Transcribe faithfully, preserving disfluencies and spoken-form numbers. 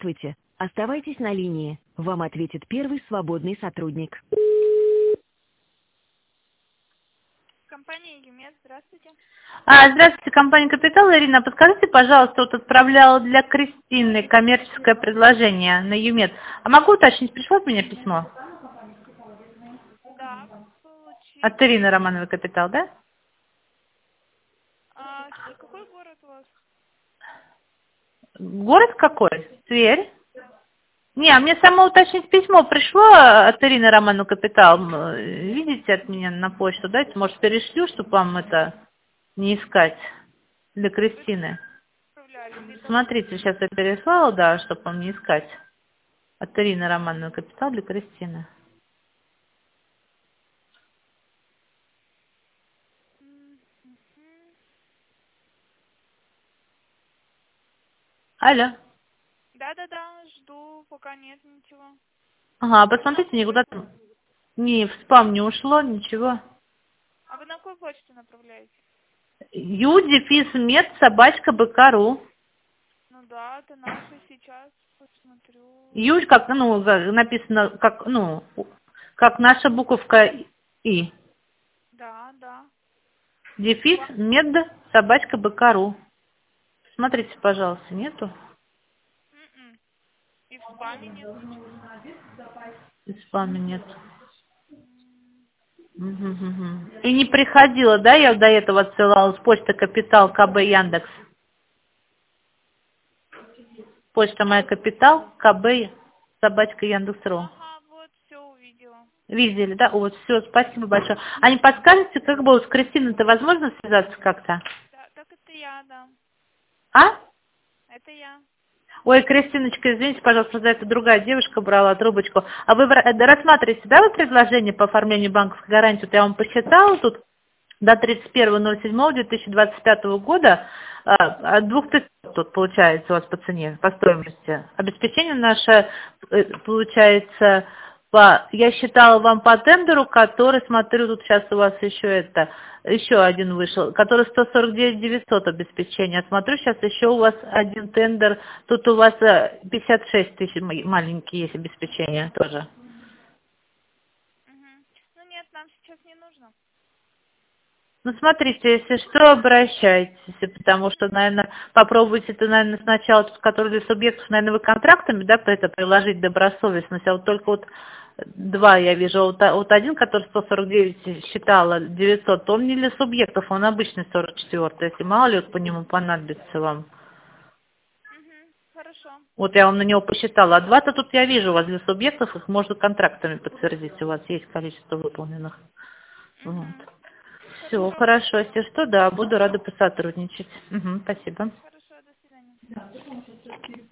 Здравствуйте. Оставайтесь на линии. Вам ответит первый свободный сотрудник. Компания ЮМЕД, здравствуйте. А, здравствуйте, компания «Капитал». Ирина, подскажите, пожалуйста, вот отправляла для Кристины коммерческое предложение на ЮМЕД. А могу уточнить, пришло от меня письмо? Да, получили. От Ирины Романовой «Капитал», да? А, с- какой город у вас? Город какой? Тверь? Не, а мне само уточнить письмо пришло от Ирины Романовой «Капитал». М, Видите от меня на почту, дайте, может, перешлю, чтобы вам это не искать для Вы Кристины. отправляли или это мой? Смотрите, сейчас я переслала, да, чтобы вам не искать. От Ирины Романовой «Капитал» для Кристины. М, мгм. Алло. Да-да-да, жду, пока нет ничего. Ага, А вы на посмотрите, какую никуда почту? там не в спам не ушло, ничего. А вы на какую почту направляете? Ю, дефис, мед, собачка, бк.ру. Ну да, это наша, сейчас посмотрю. Ю, как, ну, за- написано, как, ну, как наша буковка И. Да, да. Дефис, Ва- мед, собачка, бк.ру. Смотрите, пожалуйста, нету? м-м. И в спаме нет ничего. И в спаме нет. М, Мгм, мгм. И не приходила, да, я до этого отсылала с почты Капитал, КБ, Яндекс. Почта моя Капитал, КБ, собачка, Яндекс.ру. Ага, вот, все увидела. Видели, да? Вот, все, спасибо большое. А не подскажете, как было с Кристиной-то возможно связаться как-то? Да, так это я, да. А? Это я. Ой, Кристиночка, извините, пожалуйста, за это другая девушка брала трубочку. А вы бра- э, рассматриваете, да, вы предложение по оформлению банковской гарантии? Вот я вам посчитала тут до тридцать первого ноль седьмого две тысячи двадцать пятого года а, от двух тысяч тут получается у вас по цене, по стоимости. Обеспечение наше э, получается по, я считала вам по тендеру, который, смотрю, тут сейчас у вас еще это, еще один вышел, который сто сорок девять девятьсот обеспечения. А смотрю, сейчас еще у вас один тендер, тут у вас э, пятьдесят шесть тысяч м- маленькие есть обеспечения тоже. Мгм. Ну нет, нам сейчас не нужно. Ну, смотрите, если что, обращайтесь, потому что, наверное, попробуйте это, наверное, сначала, тот, который для субъектов, наверное, вы контрактами, да, это приложить добросовестность, а вот только вот два я вижу, вот, а- вот один, который сто сорок девять считала, девятьсот, он не для субъектов, он обычный сорок четыре, если мало ли вот по нему понадобится вам. Угу, хорошо. Вот я вам на него посчитала, а два-то тут я вижу у вас для субъектов, их можно контрактами подтвердить, у вас есть количество выполненных. Вот. Угу, Все, хорошо. хорошо. Если что, да, буду рада посотрудничать. Угу, спасибо. Хорошо, до свидания.